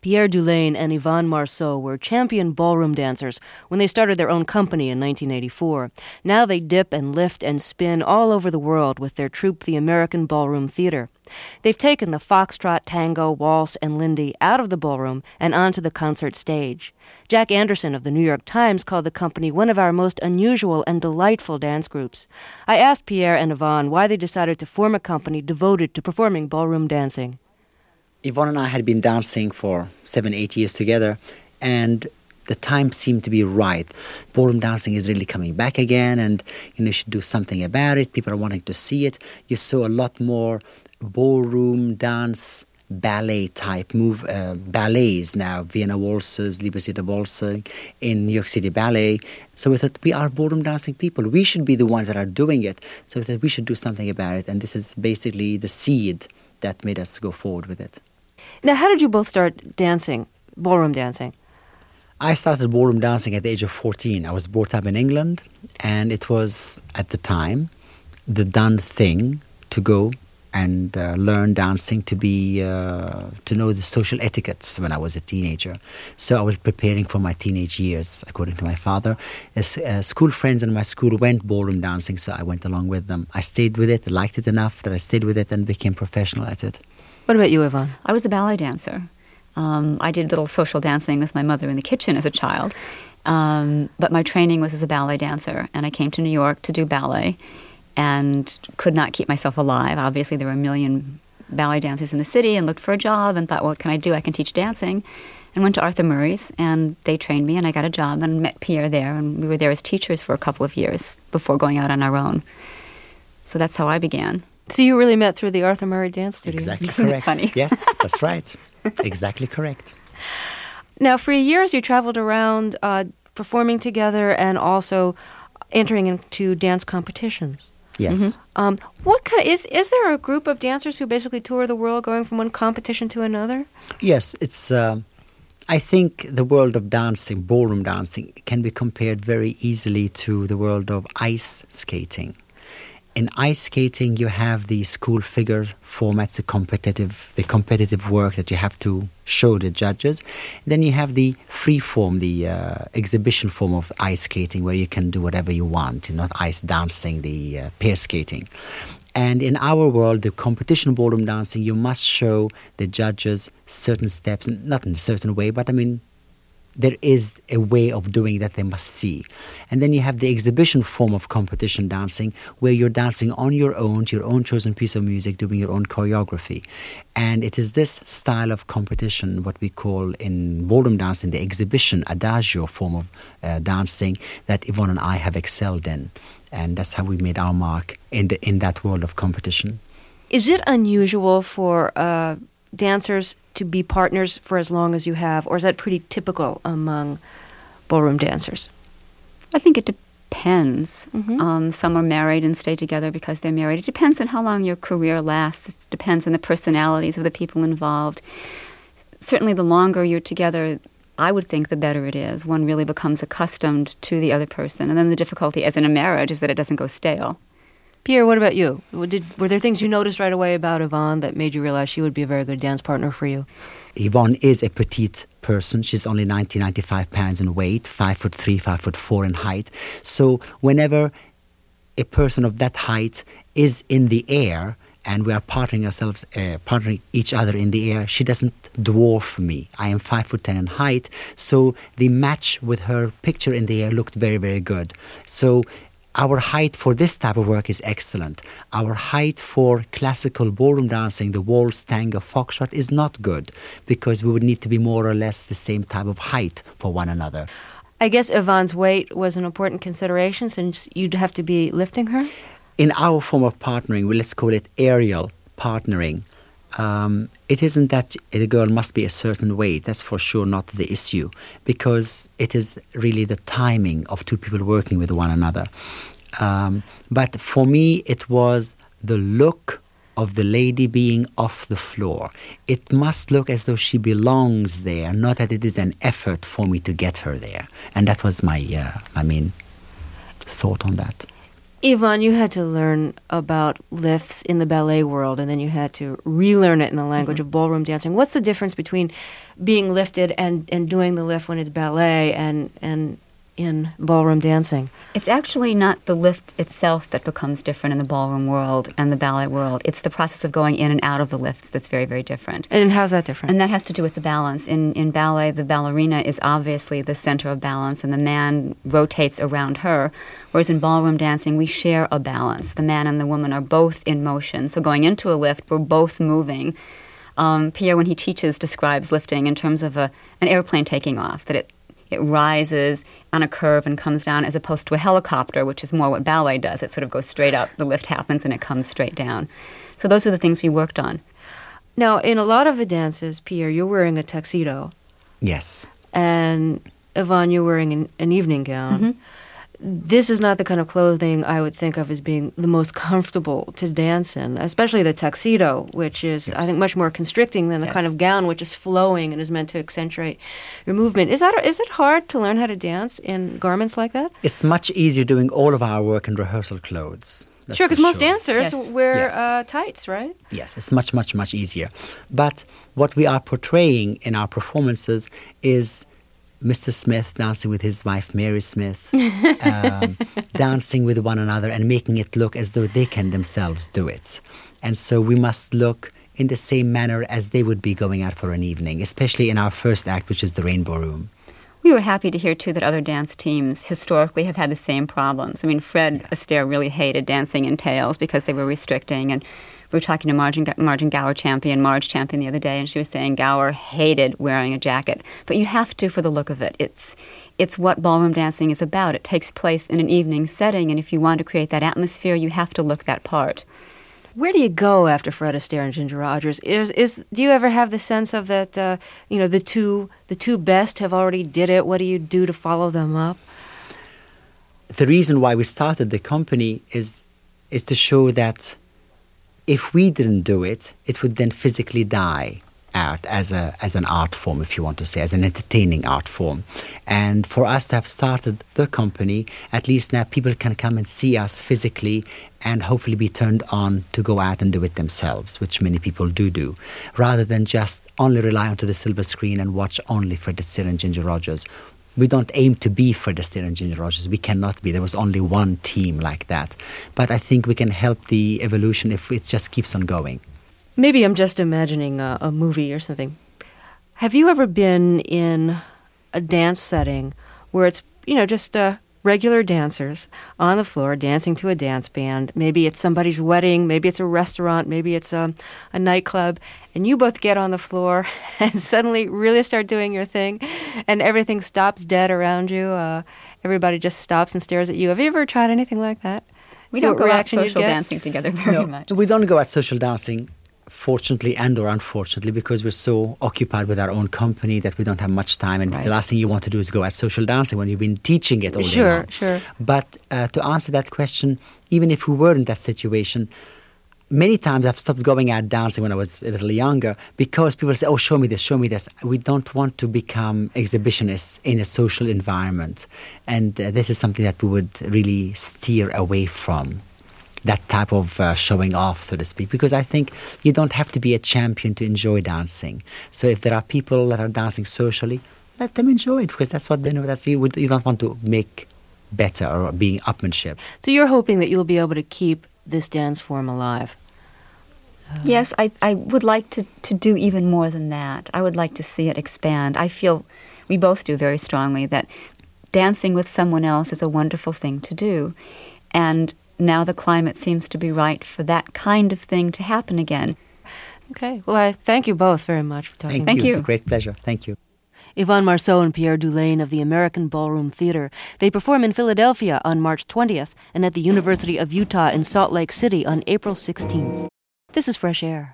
Pierre Dulaine and Yvonne Marceau were champion ballroom dancers when they started their own company in 1984. Now they dip and lift and spin all over the world with their troupe, the American Ballroom Theater. They've taken the foxtrot, tango, waltz, and lindy out of the ballroom and onto the concert stage. Jack Anderson of the New York Times called the company one of our most unusual and delightful dance groups. I asked Pierre and Yvonne why they decided to form a company devoted to performing ballroom dancing. Yvonne and I had been dancing for 7-8 years together, and the time seemed to be right. Ballroom dancing is really coming back again, and you should do something about it. People are wanting to see it. You saw a lot more ballroom dance, ballet type ballets now, Vienna waltzes, Liebeslieder waltzing in New York City Ballet. So we thought, we are ballroom dancing people. We should be the ones that are doing it. So we thought we should do something about it, and this is basically the seed that made us go forward with it. Now, how did you both start dancing, ballroom dancing? I started ballroom dancing at the age of 14. I was brought up in England, and it was, at the time, the done thing to go and learn dancing, to know the social etiquettes when I was a teenager. So I was preparing for my teenage years, according to my father. School friends in my school went ballroom dancing, so I went along with them. I stayed with it, liked it enough that I stayed with it and became professional at it. What about you, Yvonne? I was a ballet dancer. I did little social dancing with my mother in the kitchen as a child. But my training was as a ballet dancer, and I came to New York to do ballet and could not keep myself alive. Obviously, there were a million ballet dancers in the city, and looked for a job and thought, what can I do? I can teach dancing. And went to Arthur Murray's, and they trained me, and I got a job and met Pierre there, and we were there as teachers for a couple of years before going out on our own. So that's how I began. So you really met through the Arthur Murray Dance Studio? Exactly correct. Funny. Yes, that's right. Exactly correct. Now, for years you traveled around performing together and also entering into dance competitions. Yes. What kind of, is there a group of dancers who basically tour the world going from one competition to another? Yes, it's. I think the world of dancing, ballroom dancing, can be compared very easily to the world of ice skating. In ice skating, you have the school figure formats, the competitive work that you have to show the judges. Then you have the free form, the exhibition form of ice skating, where you can do whatever you want, not ice dancing, the pair skating. And in our world, the competition ballroom dancing, you must show the judges certain steps, not in a certain way, but I mean, there is a way of doing that they must see. And then you have the exhibition form of competition dancing, where you're dancing on your own, to your own chosen piece of music, doing your own choreography. And it is this style of competition, what we call in ballroom dancing, the exhibition, adagio form of dancing, that Yvonne and I have excelled in. And that's how we made our mark in that world of competition. Is it unusual for dancers to be partners for as long as you have, or is that pretty typical among ballroom dancers? I think it depends. Mm-hmm. Some are married and stay together because they're married. It depends on how long your career lasts. It depends on the personalities of the people involved. Certainly the longer you're together, I would think the better it is. One really becomes accustomed to the other person. And then the difficulty, as in a marriage, is that it doesn't go stale. Pierre, what about you? Were there things you noticed right away about Yvonne that made you realize she would be a very good dance partner for you? Yvonne is a petite person. She's only 95 pounds in weight, 5'3", 5'4" in height. So whenever a person of that height is in the air, and we are partnering each other in the air, she doesn't dwarf me. I am 5'10" in height, so the match with her picture in the air looked very, very good. So our height for this type of work is excellent. Our height for classical ballroom dancing, the waltz, tango, foxtrot, is not good, because we would need to be more or less the same type of height for one another. I guess Yvonne's weight was an important consideration, since you'd have to be lifting her? In our form of partnering, let's call it aerial partnering, it isn't that the girl must be a certain weight. That's for sure not the issue, because it is really the timing of two people working with one another. But for me, it was the look of the lady being off the floor. It must look as though she belongs there, not that it is an effort for me to get her there. And that was my main thought on that. Yvonne, you had to learn about lifts in the ballet world, and then you had to relearn it in the language of ballroom dancing. What's the difference between being lifted and doing the lift when it's ballet and in ballroom dancing? It's actually not the lift itself that becomes different in the ballroom world and the ballet world. It's the process of going in and out of the lifts that's very, very different. And how's that different? And that has to do with the balance. In ballet, the ballerina is obviously the center of balance, and the man rotates around her, whereas in ballroom dancing, we share a balance. The man and the woman are both in motion. So going into a lift, we're both moving. Pierre, when he teaches, describes lifting in terms of an airplane taking off, that it rises on a curve and comes down, as opposed to a helicopter, which is more what ballet does. It sort of goes straight up, the lift happens, and it comes straight down. So those are the things we worked on. Now, in a lot of the dances, Pierre, you're wearing a tuxedo. Yes. And Yvonne, you're wearing an evening gown. Mm-hmm. This is not the kind of clothing I would think of as being the most comfortable to dance in, especially the tuxedo, which is, I think, much more constricting than the kind of gown which is flowing and is meant to accentuate your movement. Is it hard to learn how to dance in garments like that? It's much easier doing all of our work in rehearsal clothes. Sure, because most dancers wear tights, right? Yes, it's much, much, much easier. But what we are portraying in our performances is Mr. Smith dancing with his wife, Mary Smith, dancing with one another and making it look as though they can themselves do it. And so we must look in the same manner as they would be going out for an evening, especially in our first act, which is the Rainbow Room. We were happy to hear, too, that other dance teams historically have had the same problems. I mean, Fred Astaire really hated dancing in tails because they were restricting, and we were talking to Margin Gower champion, Marge champion, the other day, and she was saying Gower hated wearing a jacket. But you have to for the look of it. It's what ballroom dancing is about. It takes place in an evening setting, and if you want to create that atmosphere, you have to look that part. Where do you go after Fred Astaire and Ginger Rogers? Do you ever have the sense of that? The two best have already did it. What do you do to follow them up? The reason why we started the company is to show that if we didn't do it, it would then physically die out as an art form, if you want to say, as an entertaining art form. And for us to have started the company, at least now people can come and see us physically and hopefully be turned on to go out and do it themselves, which many people do, rather than just only rely onto the silver screen and watch only Fred Astaire and Ginger Rogers. We don't aim to be Fred Astaire and Ginger Rogers. We cannot be. There was only one team like that. But I think we can help the evolution if it just keeps on going. Maybe I'm just imagining a movie or something. Have you ever been in a dance setting where it's, just regular dancers on the floor dancing to a dance band? Maybe it's somebody's wedding, maybe it's a restaurant, maybe it's a nightclub, and you both get on the floor and suddenly really start doing your thing, and everything stops dead around you. Everybody just stops and stares at you. Have you ever tried anything like that? We don't go out social dancing together very much. We don't go out social dancing, fortunately and or unfortunately, because we're so occupied with our own company that we don't have much time, and the last thing you want to do is go out social dancing when you've been teaching it all day long. Sure. But to answer that question, even if we were in that situation, many times I've stopped going out dancing when I was a little younger because people say, oh, show me this. We don't want to become exhibitionists in a social environment. And this is something that we would really steer away from. That type of showing off, so to speak, because I think you don't have to be a champion to enjoy dancing. So if there are people that are dancing socially, let them enjoy it, because that's what they know. You don't want to make better or being upmanship. So you're hoping that you'll be able to keep this dance form alive? Yes, I would like to do even more than that. I would like to see it expand. I feel we both do very strongly that dancing with someone else is a wonderful thing to do. And now the climate seems to be right for that kind of thing to happen again. Okay. Well, I thank you both very much for talking. Thank you. It's a great pleasure. Thank you. Yvonne Marceau and Pierre Dulaine of the American Ballroom Theater. They perform in Philadelphia on March 20th and at the University of Utah in Salt Lake City on April 16th. This is Fresh Air.